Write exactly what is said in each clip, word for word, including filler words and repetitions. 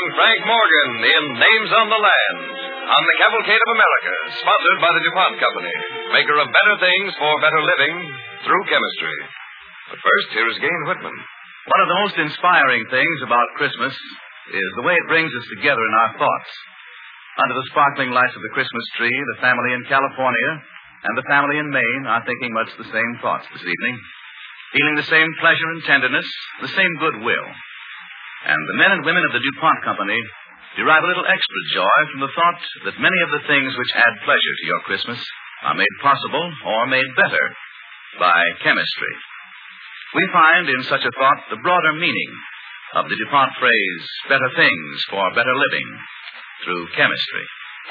starring Frank Morgan in Names on the Land, on the Cavalcade of America, sponsored by the DuPont Company, maker of better things for better living through chemistry. But first, here is Gayne Whitman. One of the most inspiring things about Christmas is the way it brings us together in our thoughts. Under the sparkling lights of the Christmas tree, the family in California and the family in Maine are thinking much the same thoughts this evening, feeling the same pleasure and tenderness, the same goodwill. And the men and women of the DuPont Company derive a little extra joy from the thought that many of the things which add pleasure to your Christmas are made possible or made better by chemistry. We find in such a thought the broader meaning of the DuPont phrase, better things for better living through chemistry.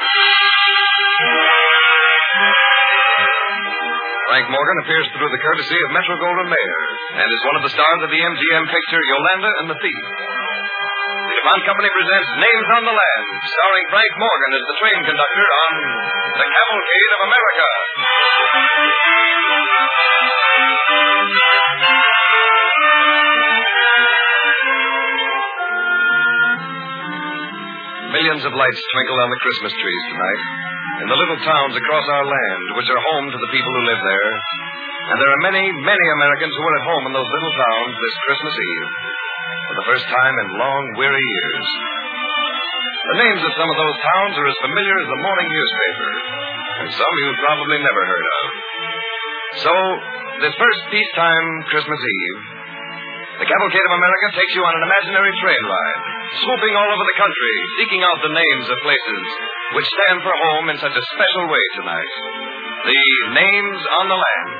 Frank Morgan appears through the courtesy of Metro-Goldwyn-Mayer and is one of the stars of the M G M picture Yolanda and the Thief. The DuPont Company presents Names on the Land, starring Frank Morgan as the train conductor on the Cavalcade of America. Millions of lights twinkle on the Christmas trees tonight in the little towns across our land, which are home to the people who live there. And there are many, many Americans who are at home in those little towns this Christmas Eve for the first time in long, weary years. The names of some of those towns are as familiar as the morning newspaper, and some you've probably never heard of. So, this first peacetime Christmas Eve, the Cavalcade of America takes you on an imaginary train ride, swooping all over the country, seeking out the names of places which stand for home in such a special way tonight. The Names on the Land.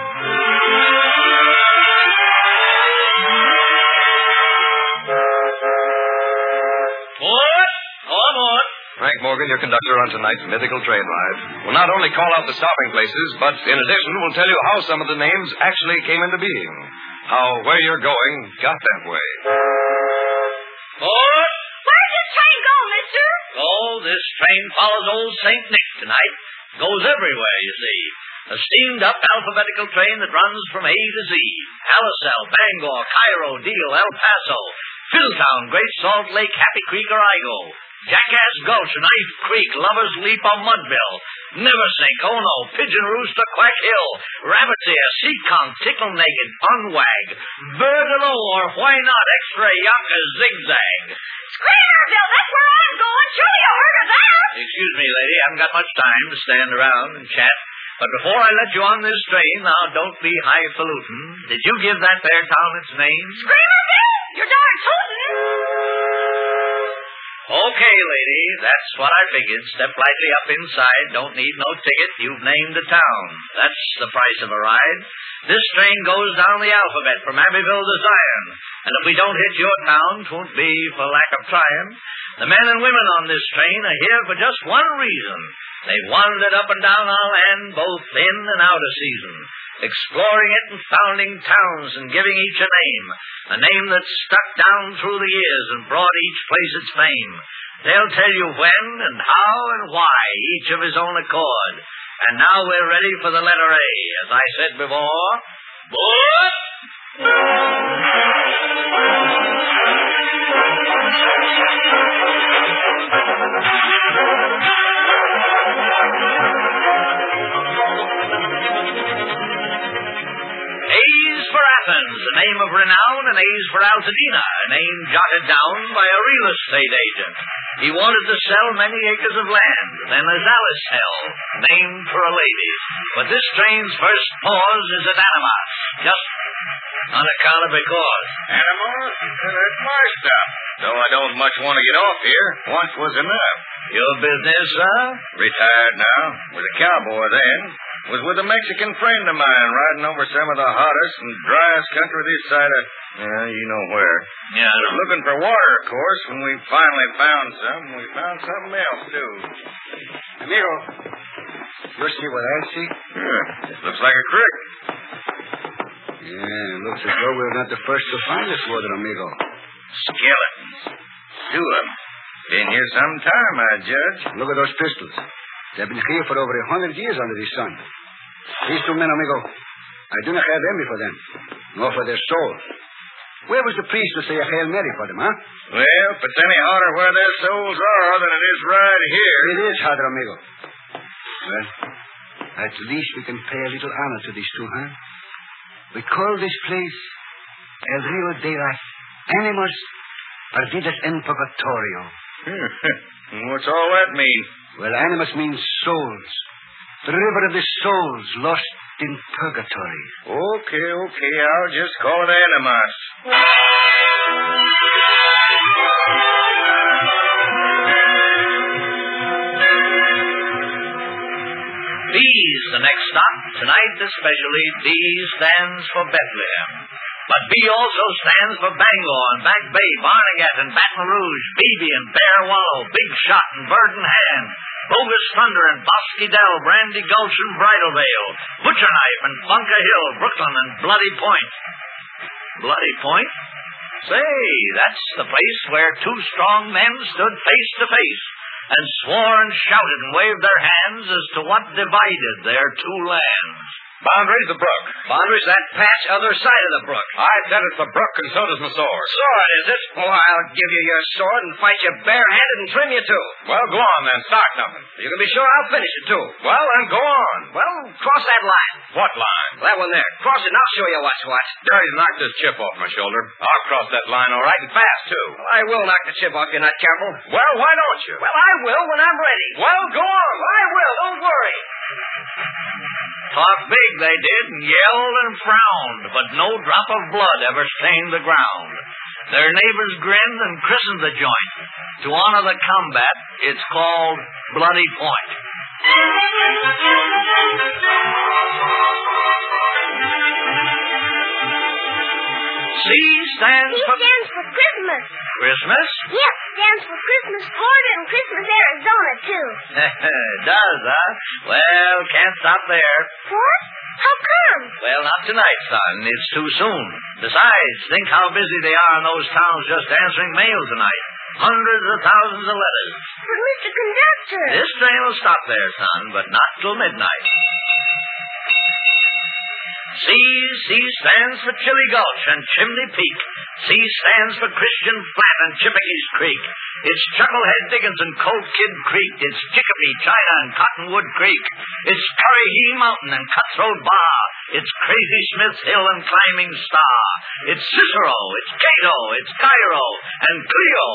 Port! Come on. Frank Morgan, your conductor on tonight's mythical train ride, will not only call out the stopping places, but in addition will tell you how some of the names actually came into being. How where you're going got that way. Port! Where's this train go, mister? Oh, this train follows old Saint Nick tonight. Goes everywhere, you see. A steamed-up alphabetical train that runs from A to Z. Alisal, Bangor, Cairo, Deal, El Paso, Philtown, Great Salt Lake, Happy Creek, or Igo. Jackass Gulch, Knife Creek, Lover's Leap, or Mudville. Neversink, Ono, Pigeon Roost, or Quack Hill. Rabbit's Ear, Seacon, Tickle Naked, Unwag, Birdalo, or why not X-Ray, Yonkers, Zigzag. Screamerville, that's where I'm going. Surely you heard of that. Excuse me, lady, I haven't got much time to stand around and chat. But before I let you on this train, now don't be highfalutin. Did you give that there town its name? Screamerville? You're darn tootin'. Okay, lady, that's what I figured. Step lightly up inside. Don't need no ticket. You've named the town. That's the price of a ride. This train goes down the alphabet from Abbeville to Zion. And if we don't hit your town, 'twon't be for lack of trying. The men and women on this train are here for just one reason. They've wandered up and down our land, both in and out of season, exploring it and founding towns and giving each a name, a name that's stuck down through the years and brought each place its fame. They'll tell you when and how and why, each of his own accord. And now we're ready for the letter A. As I said before, Boot! A's for Athens, a name of renown, and A's for Altadena, a name jotted down by a real estate agent. He wanted to sell many acres of land, then as Alice Hell, named for a lady. But this train's first pause is at Animas, just on account of because. Animas? That's my stuff. Though I don't much want to get off here. Once was enough. Your business, sir? Retired now. Was a cowboy then. Was with a Mexican friend of mine riding over some of the hottest and driest country this side of, uh, you know where. Yeah. Looking for water, of course. When we finally found some, we found something else, too. Amigo, you see what I see? Yeah, it looks like a creek. Yeah, it looks as though we're not the first to find this water, amigo. Skeletons. Two of them. Been here some time, I judge. Look at those pistols. They've been here for over a hundred years under the sun. These two men, amigo, I do not have envy for them, nor for their souls. Where was the priest to say a Hail Mary for them, huh? Well, if it's any hotter where their souls are than it is right here. It is hotter, amigo. Well, at least we can pay a little honor to these two, huh? We call this place El Rio de las Animas Perdidas en Purgatorio. What's all that mean? Well, animus means souls. The river of the souls lost in purgatory. Okay, okay, I'll just call it Animas. D's the next stop. Tonight, especially, D stands for Bethlehem. But B also stands for Bangor and Back Bay, Barnegat and Baton Rouge, Beebe and Bear Wallow, Big Shot and Bird in Hand, Bogus Thunder and Bosque Dell, Brandy Gulch and Bridal Veil, Butcher Knife and Bunker Hill, Brooklyn and Bloody Point. Bloody Point? Say, that's the place where two strong men stood face to face and swore and shouted and waved their hands as to what divided their two lands. Boundary's the brook. Boundary's that patch other side of the brook. I said it's the brook, and so does my sword. Sword, is it? Oh, I'll give you your sword and fight you barehanded and trim you, too. Well, go on, then. Start something. You can be sure I'll finish it, too. Well, then, go on. Well, cross that line. What line? That one there. Cross it, and I'll show you what's what. Dirty, knock this chip off my shoulder. I'll cross that line all right, and fast, too. Well, I will knock the chip off if you're not careful. Well, why don't you? Well, I will when I'm ready. Well, go on. I will. Don't worry. Talked big, they did, and yelled and frowned, but no drop of blood ever stained the ground. Their neighbors grinned and christened the joint. To honor the combat, it's called Bloody Point. C stands C for... stands for Christmas. Christmas? Yes, stands for Christmas Florida and Christmas Arizona, too. Does, huh? Well, can't stop there. What? How come? Well, not tonight, son. It's too soon. Besides, think how busy they are in those towns just answering mail tonight. Hundreds of thousands of letters. But, Mister Conductor... This train will stop there, son, but not till midnight. C, C stands for Chili Gulch and Chimney Peak. C stands for Christian Flat and Chippickee's Creek. It's Chucklehead Diggins and Cold Kid Creek. It's Chicopee, China, and Cottonwood Creek. It's Curryhee Mountain and Cutthroat Bar. It's Crazy Smith's Hill and Climbing Star. It's Cicero, it's Cato, it's Cairo, and Cleo.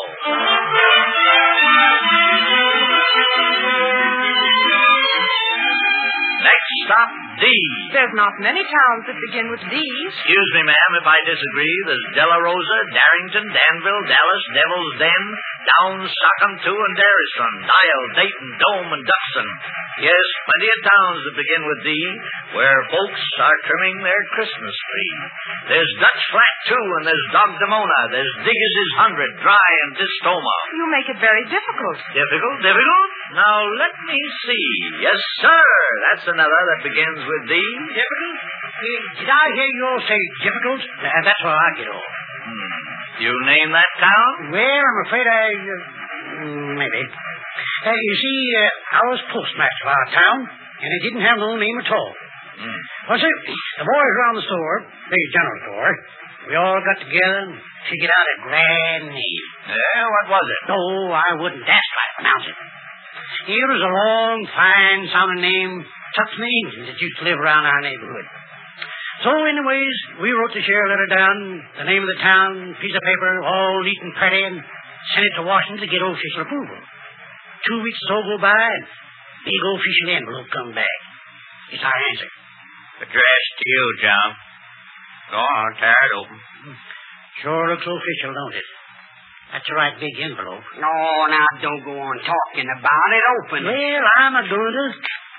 Next stop, D. There's not many towns that begin with D. Excuse me, ma'am, if I disagree. There's Della Rosa, Darrington, Danville, Dallas, Devil's Den, Downs, Stockton, and Darriston, Dial, Dayton, Dome, and Duxton. Yes, plenty of towns that begin with D, where folks are trimming their Christmas tree. There's Dutch Flat, too, and there's Dogdemona. There's Diggers's Hundred, Dry, and Distoma. You make it very difficult. Difficult? Difficult? Now, let me see. Yes, sir. That's another that begins with D. Difficult? Uh, did I hear you all say difficult? Uh, that's where I get off. Hmm. You name that town? Well, I'm afraid I... Uh, maybe. Uh, you see, uh, I was postmaster of our town, and it didn't have no name at all. Hmm. Well, see, the boys around the store, the general store, we all got together and figured out a grand name. Yeah, what was it? No, I wouldn't dare try to pronounce it. It was a long, fine-sounding name, tucked in the Indians that used to live around our neighborhood. So, anyways, we wrote the sheriff letter down, the name of the town, piece of paper, all neat and pretty, and sent it to Washington to get official approval. Two weeks or so go by, and big official envelope come back. It's our answer. Addressed to you, John. Go on, tear it open. Sure looks official, don't it? That's a right big envelope. No, now, don't go on talking about it. Open it. Well, I'm a going to...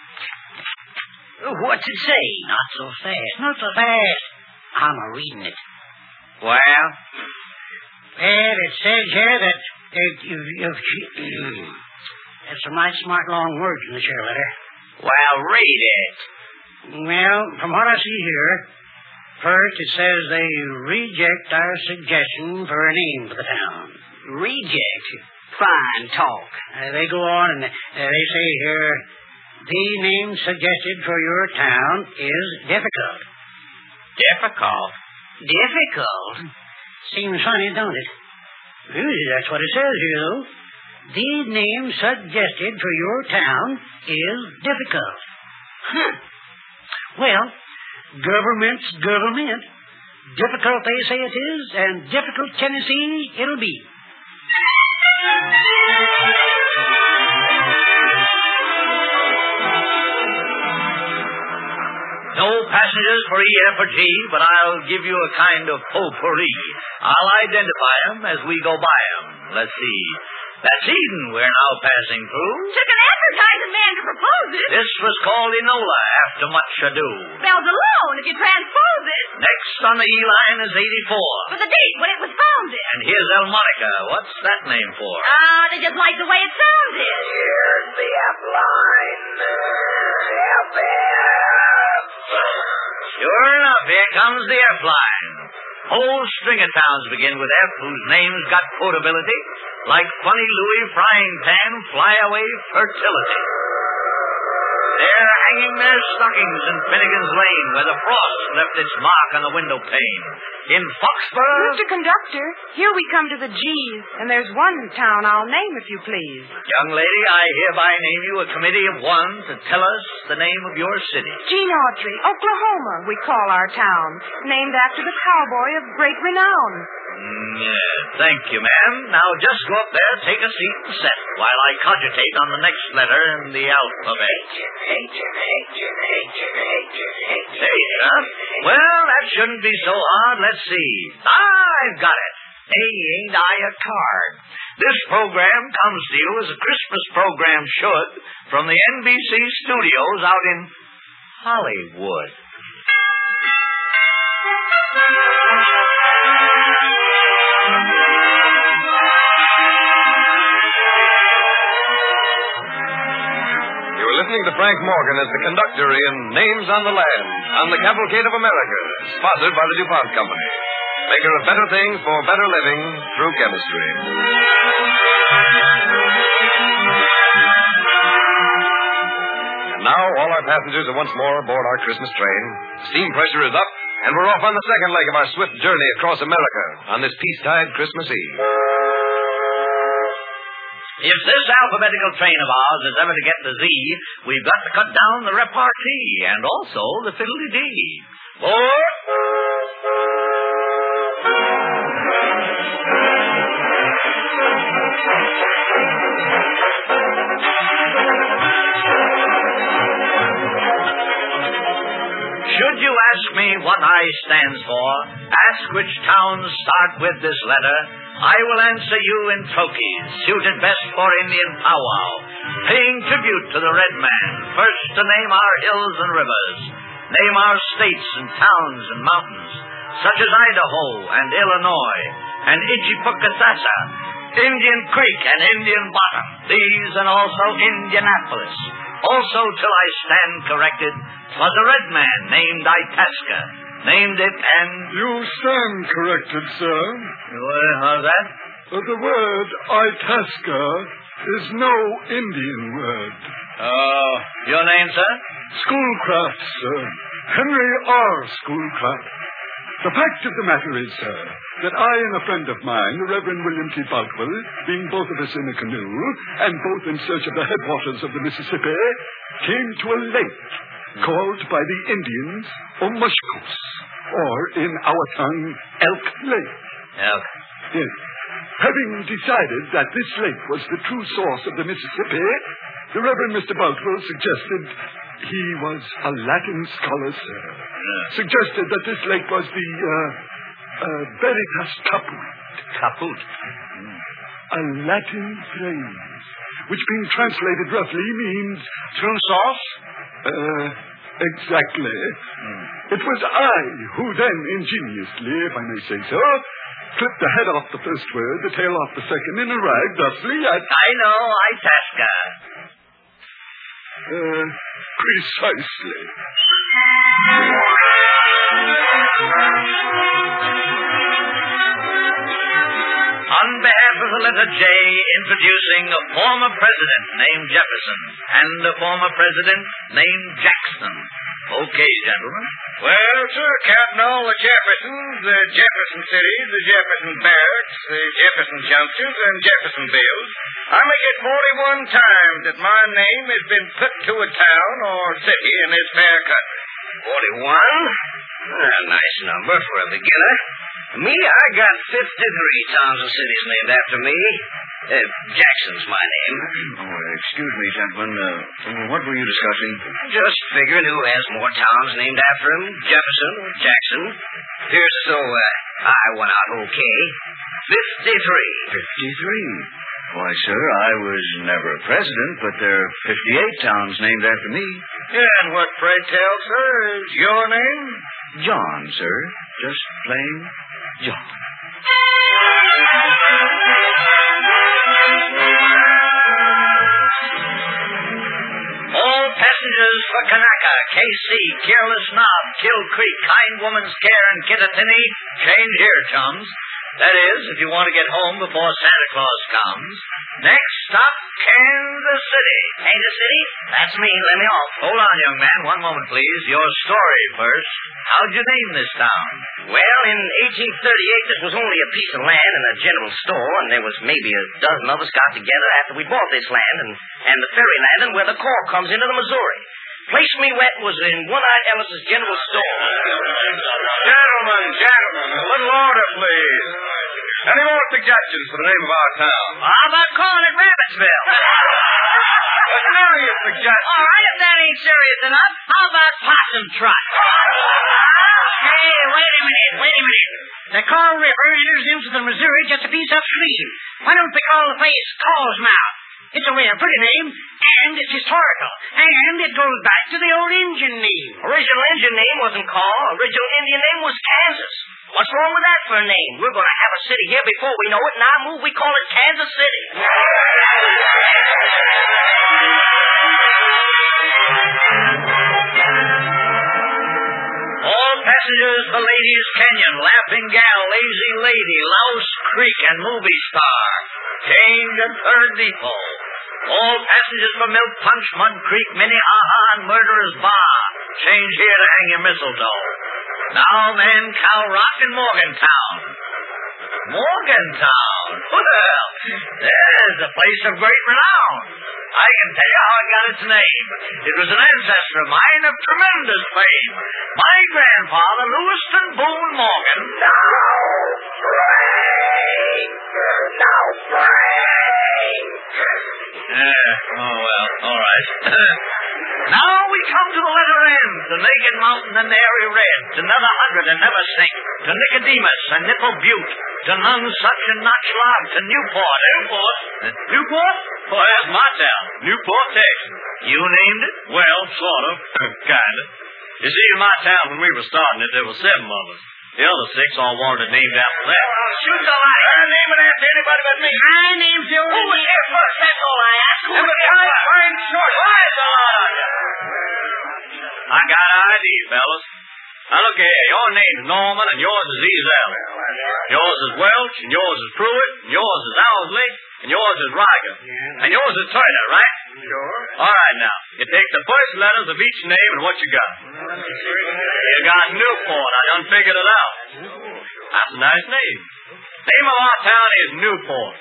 What's it say? Not so fast, not so fast. I'm a reading it. Well? Well, it says here that uh, you, you've... There's some nice, smart, long words in the share letter. Well, read it. Well, from what I see here, first it says they reject our suggestion for a name for the town. Reject? Fine talk. Uh, they go on and uh, they say here, the name suggested for your town is difficult. Difficult? Difficult? Seems funny, don't it? Usually that's what it says here, though. The name suggested for your town is difficult. Huh. Well, government's government. Difficult, they say it is, and difficult Tennessee it'll be. No passengers for E, F, or G, but I'll give you a kind of potpourri. I'll identify 'em as we go by 'em. Let's see. That's Eden we're now passing through. Took an advertising man to propose it. This was called Enola after much ado. Spells alone if you transpose it. Next on the E line is eighty-four. For the date when it was founded. And here's Elmonica. What's that name for? Ah, they just like the way it sounded. Here's the F line. F F. Sure enough, here comes the F line. Whole string of towns begin with F whose names got quotability, like Funny Louie, Frying Pan, Flyaway, Fertility. They're hanging their stockings in Finnegan's Lane, where the frost left its mark on the window pane. In Foxborough... Mister Conductor, here we come to the G's, and there's one town I'll name, if you please. Young lady, I hereby name you a committee of one to tell us the name of your city. Gene Autry, Oklahoma, we call our town, named after the cowboy of great renown. Mm, yeah, thank you, ma'am. Now just go up there, take a seat and set, while I cogitate on the next letter in the alphabet. H, H, H, H, H, H, H, huh? Well, that shouldn't be so hard. Let's see. Ah, I've got it. Hey, ain't I a card? This program comes to you as a Christmas program should from the N B C studios out in Hollywood. Listening to Frank Morgan as the conductor in Names on the Land on the Cavalcade of America, sponsored by the DuPont Company. Maker of better things for better living through chemistry. And now all our passengers are once more aboard our Christmas train. Steam pressure is up, and we're off on the second leg of our swift journey across America on this peacetide Christmas Eve. If this alphabetical train of ours is ever to get to Z, we've got to cut down the repartee and also the fiddly-dee. Four. Should you ask me what I stands for, ask which towns start with this letter, I will answer you in trochees, suited best for Indian powwow, paying tribute to the red man, first to name our hills and rivers, name our states and towns and mountains, such as Idaho and Illinois, and Ichipocatassa, Indian Creek and Indian Bottom, these and also Indianapolis. Also, till I stand corrected, 'twas a red man named Itasca, named it and... You stand corrected, sir. Well, how's that? Uh, the word Itasca is no Indian word. Oh, your name, sir? Schoolcraft, sir. Henry R. Schoolcraft. The fact of the matter is, sir, that I and a friend of mine, the Reverend William T. Boutwell, being both of us in a canoe, and both in search of the headwaters of the Mississippi, came to a lake called by the Indians Omushkos, or in our tongue, Elk Lake. Elk. Yes. Having decided that this lake was the true source of the Mississippi, the Reverend Mister Boutwell suggested, he was a Latin scholar, sir, Yeah. suggested that this lake was the, uh, uh, Veritas Caput. Caput. A Latin phrase, which being translated roughly means... True sauce? Uh, exactly. Mm. It was I who then ingeniously, if I may say so, clipped the head off the first word, the tail off the second, in a rag, thusly at... I know, Itasca. Uh, precisely. On behalf of the letter J, introducing a former president named Jefferson and a former president named Jackson. Okay, gentlemen. Well, sir, counting all the Jeffersons, the Jefferson cities, the Jefferson barracks, the Jefferson junctions, and Jeffersonvilles, I make it forty-one times that my name has been put to a town or city in this fair country. Forty-one? A nice number for a beginner. Me, I got fifty-three towns and cities named after me. Uh, Jackson's my name. Oh, excuse me, gentlemen. Uh, what were you discussing? Just figuring who has more towns named after him, Jefferson or Jackson. Appears as though uh, I went out okay. Fifty-three. Fifty-three? Why, sir, I was never president, but there are fifty-eight towns named after me. Yeah, and what, pray tell, sir, is your name? John, sir. Just plain John. All passengers for Kanaka, K C, Careless Knob, Kill Creek, Kind Woman's Care, and Kittatinny, change here, chums. That is, if you want to get home before Santa Claus comes. Next stop, Kansas City. Kansas City? That's me. Let me off. Hold on, young man. One moment, please. Your story first. How'd you name this town? Well, in eighteen thirty-eight, this was only a piece of land and a general store, and there was maybe a dozen of us got together after we bought this land and, and the ferry landing where the cork comes into the Missouri. Place me wet was in One-Eyed Ellis's general store. Gentlemen, gentlemen, a little order, please. Any more suggestions for the name of our town? How about calling it Rabbitsville? A serious suggestion. All right, if that ain't serious enough, how about Possum Trot? Hey, wait a minute, wait a minute. The Call River enters into the Missouri just a piece upstream. Why don't we call the place Call's Mouth? It's a real pretty name, and it's historical, and it goes back to the old Indian name. Original Indian name wasn't Call. Original Indian name was Kansas. What's wrong with that for a name? We're going to have a city here before we know it, and I move we call it Kansas City. All passengers for Ladies Canyon, Laughing Gal, Lazy Lady, Louse Creek, and Movie Star. Change at Third Depot. All passengers for Milk Punch, Mud Creek, Minnehaha, and Murderer's Bar. Change here to hang your mistletoe. Now then, Cow Rock and Morgantown. Morgantown? Well, there's a place of great renown. I can tell you how it got its name. It was an ancestor of mine of tremendous fame. My grandfather, Lewiston Boone Morgan. Now, Frank! Now, Frank! Uh, oh, well, all right. Now we come to the letter N, to Naked Mountain and Airy Red, to Nether Hundred and Never Sink, to Nicodemus and Nipple Butte, to Nonsuch and Notch Log, to Newport. Newport? Newport? Oh, that's my town. Newport, Texas. You named it? Well, sort of. kind of. You see, in my town, when we were starting it, there were seven of us. The other six all wanted it named after that. Oh, shoot the light. I name it after anybody but me. I named Joe. Who was here first? That's all I ask. Who And was here behind first? Frank Short. Why is the lot on you? I got an idea, fellas. Now, look here. Your name's Norman, and yours is Ezel. Yours is Welch, and yours is Pruitt, and yours is Owsley, and yours is Riger. And yours is Turner, right? Sure. All right, now. You take the first letters of each name and what you got. You got Newport. I done figured it out. That's a nice name. Name of our town is Newport.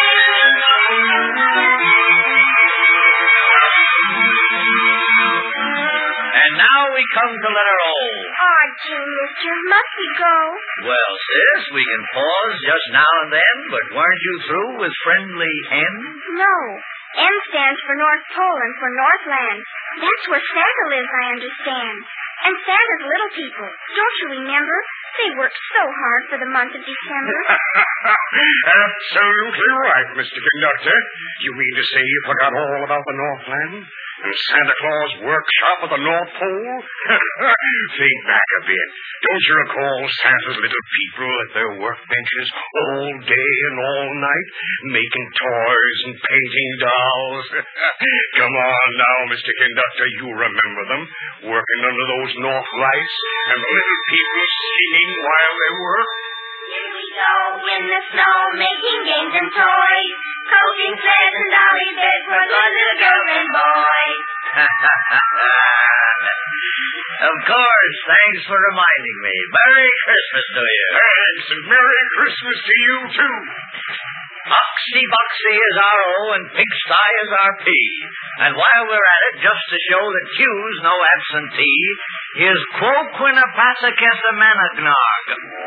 And now we come to letter O. Oh, gee, mister, must we go? Well, sis, we can pause just now and then, but weren't you through with friendly N? No. N stands for North Pole and for Northland. That's where Santa lives, I understand. And Santa's little people. Don't you remember? They worked so hard for the month of December. Absolutely right, Mister Conductor. You mean to say you forgot all about the Northland? And Santa Claus' workshop at the North Pole? Think back a bit. Don't you recall Santa's little people at their workbenches all day and all night, making toys and painting dolls? Come on now, Mister Conductor, you remember them, working under those north lights, and the little people singing while they work? Here we go in the snow, making games and toys, coating sleds and dolly beds for good little girls and boys. Of course. Thanks for reminding me. Merry Christmas to you. Thanks, and Merry Christmas to you, too. Oxy Boxy is our O and Pigsty is our P. And while we're at it, just to show that Q's no absentee, here's Quo Quinnipisacis Managnog.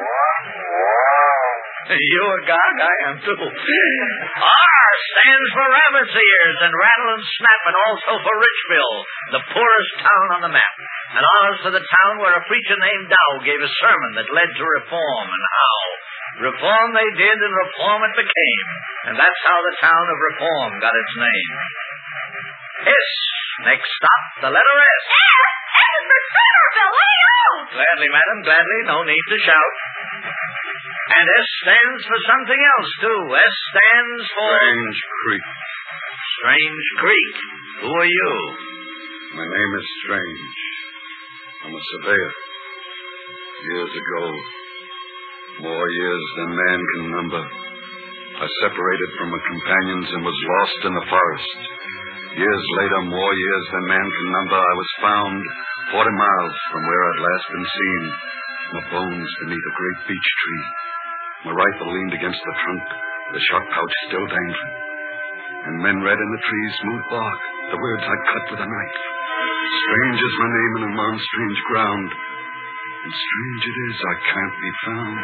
You a gog? I am too. R stands for rabbit's ears and rattle and snap, and also for Richville, the poorest town on the map. And R's for the town where a preacher named Dow gave a sermon that led to reform, and how. Reform they did, and reform it became. And that's how the town of Reform got its name. S. Next stop, the letter S. S? S is for Centerville. Lay out! Gladly, madam, gladly. No need to shout. And S stands for something else, too. S stands for... Strange Creek. Strange Creek. Who are you? My name is Strange. I'm a surveyor. Years ago, more years than man can number, I separated from my companions and was lost in the forest. Years later, more years than man can number, I was found forty miles from where I'd last been seen, my bones beneath a great beech tree. My rifle leaned against the trunk, the shot pouch still dangling. And men read in the tree's smooth bark the words I'd cut with a knife. Strange is my name and I'm on strange ground. And strange it is I can't be found.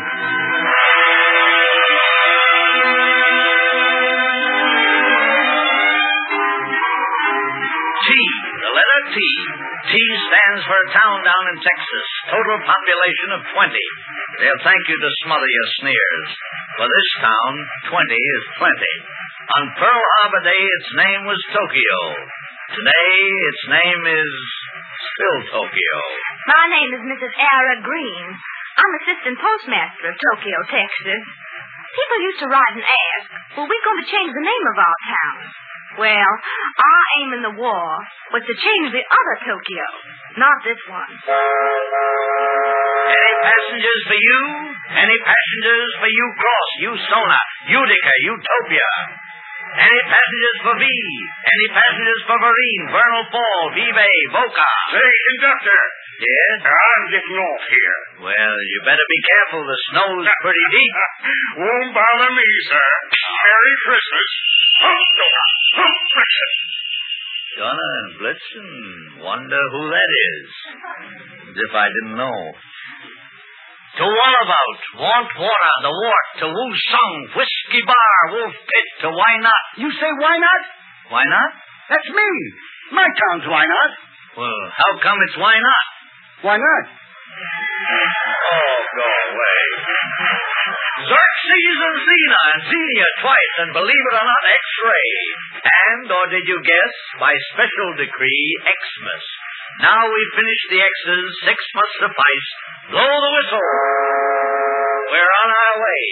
T, the letter T. T stands for a town down in Texas. Total population of twenty. They'll thank you to smother your sneers. For this town, twenty is plenty. On Pearl Harbor Day, its name was Tokyo. Today, its name is still Tokyo. My name is Missus Ara Green. I'm assistant postmaster of Tokyo, Texas. People used to write and ask, well, we're going to change the name of our town. Well, our aim in the war was to change the other Tokyo, not this one. Any passengers for you? Any passengers for you Cross, you Sona, Utica, Utopia? Any passengers for V? Any passengers for Marine, Vernal Fall, Vive, Boca? Say, conductor. Yes? I'm getting off here. Well, you better be careful. The snow's pretty deep. Won't bother me, sir. Merry Christmas. Hump, Donna. Hump, Blitzen. Donna and Blitzen? Wonder who that is. As if I didn't know. To Wallabout, Want Water, The Wart, to Woo Sung, Whiskey Bar, Wolf Pit, to Why Not? You say why not? Why not? That's me. My town's why not? Well, how come it's Why Not? Why not? Oh, go away. Xerxes and Xena and Xenia twice, and believe it or not, X-ray. And, or did you guess, by special decree, Xmas. Now we've finished the X's, six must suffice. Blow the whistle. We're on our way.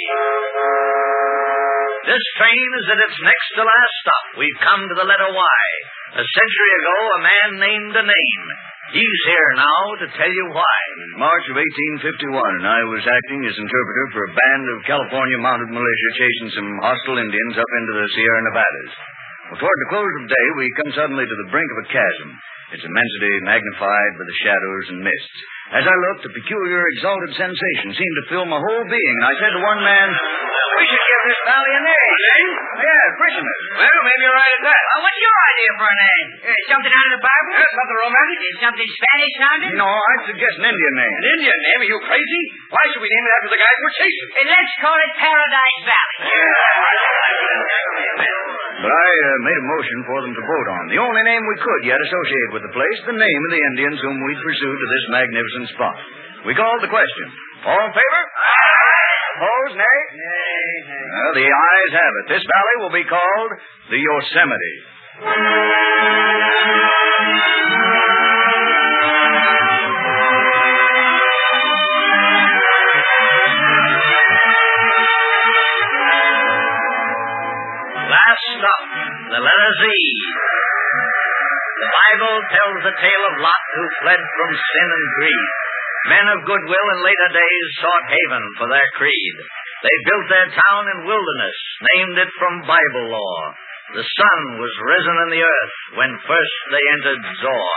This train is at its next to last stop. We've come to the letter Y. A century ago, a man named a name. He's here now to tell you why. In March of eighteen fifty-one, I was acting as interpreter for a band of California mounted militia chasing some hostile Indians up into the Sierra Nevadas. Well, toward the close of day, we come suddenly to the brink of a chasm, its immensity magnified by the shadows and mists. As I looked, a peculiar, exalted sensation seemed to fill my whole being, and I said to one man, "We should give this valley a name." A name? Yeah, Christmas. Well, maybe you're right at that. Uh, what's your idea for a name? Uh, something out of the Bible? Yeah, something romantic. Is something Spanish sounding? No, I'd suggest an Indian name. An Indian name? Are you crazy? Why should we name it after the guys we're chasing? Uh, let's call it Paradise Valley. But I uh, made a motion for them to vote on. The only name we could yet associate with the place, the name of the Indians whom we'd pursued to this magnificent spot. We called the question. All in favor? Opposed? Nay? Nay, nay. Well, the ayes have it. This valley will be called the Yosemite. Last stop, the letter Z. The Bible tells the tale of Lot who fled from sin and greed. Men of goodwill in later days sought haven for their creed. They built their town in wilderness, named it from Bible law. The sun was risen in the earth when first they entered Zor.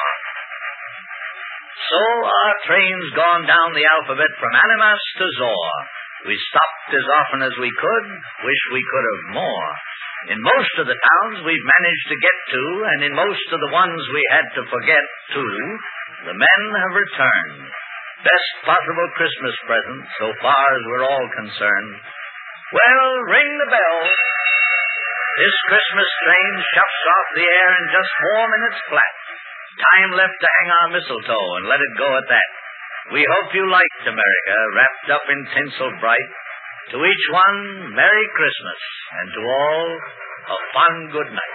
So our train's gone down the alphabet from Animas to Zor. We stopped as often as we could, wish we could have more. In most of the towns we've managed to get to, and in most of the ones we had to forget, too, the men have returned. Best possible Christmas present, so far as we're all concerned. Well, ring the bell. This Christmas train shuffs off the air in just four minutes flat. Time left to hang our mistletoe and let it go at that. We hope you liked America, wrapped up in tinsel bright. To each one, Merry Christmas, and to all, a fond good night.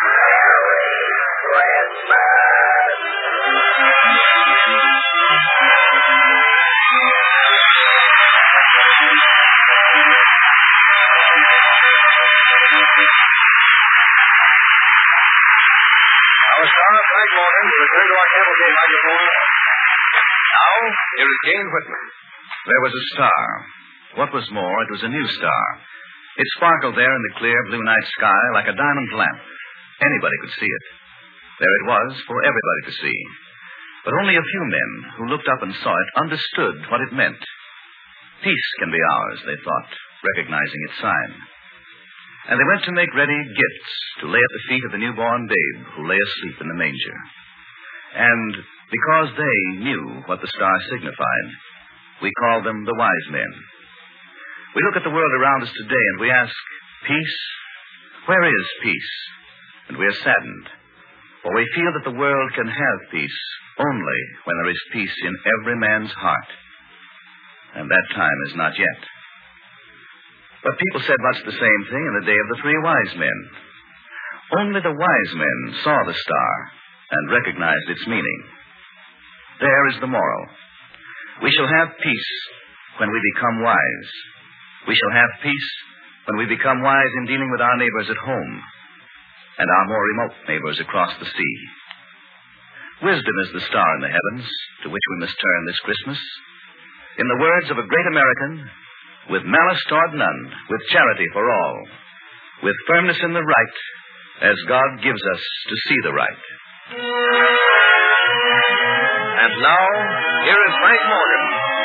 Our star, Frank Morgan, will return to our cavalcade microphone. Now, here is Jane Whitman. There was a star. What was more, it was a new star. It sparkled there in the clear blue night sky like a diamond lamp. Anybody could see it. There it was for everybody to see. But only a few men who looked up and saw it understood what it meant. Peace can be ours, they thought, recognizing its sign. And they went to make ready gifts to lay at the feet of the newborn babe who lay asleep in the manger. And because they knew what the star signified, we call them the wise men. We look at the world around us today and we ask, peace? Where is peace? And we are saddened, for we feel that the world can have peace only when there is peace in every man's heart. And that time is not yet. But people said much the same thing in the day of the three wise men. Only the wise men saw the star and recognized its meaning. There is the moral. We shall have peace when we become wise. We shall have peace when we become wise in dealing with our neighbors at home and our more remote neighbors across the sea. Wisdom is the star in the heavens to which we must turn this Christmas. In the words of a great American, with malice toward none, with charity for all, with firmness in the right, as God gives us to see the right. And now, here is Frank Morgan.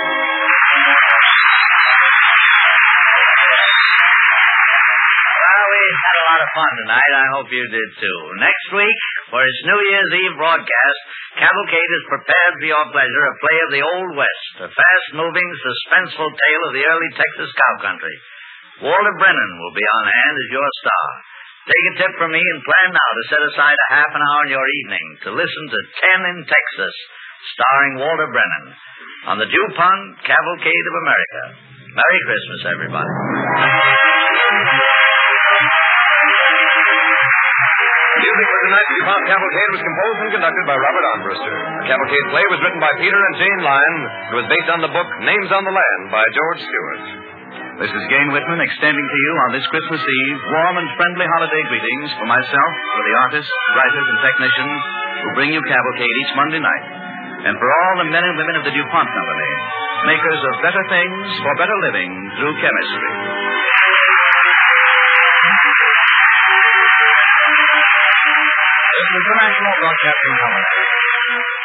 Well, we had a lot of fun tonight. I hope you did, too. Next week, for its New Year's Eve broadcast, Cavalcade has prepared for your pleasure a play of the Old West, a fast-moving, suspenseful tale of the early Texas cow country. Walter Brennan will be on hand as your star. Take a tip from me and plan now to set aside a half an hour in your evening to listen to Ten in Texas, starring Walter Brennan, on the DuPont Cavalcade of America. Merry Christmas, everybody. Music for tonight's DuPont Cavalcade was composed and conducted by Robert Armbruster. The Cavalcade play was written by Peter and Jane Lyon. It was based on the book Names on the Land by George Stewart. This is Gain Whitman extending to you on this Christmas Eve warm and friendly holiday greetings for myself, for the artists, writers, and technicians who bring you Cavalcade each Monday night, and for all the men and women of the DuPont Company, makers of better things for better living through chemistry. This is the National Broadcasting Company.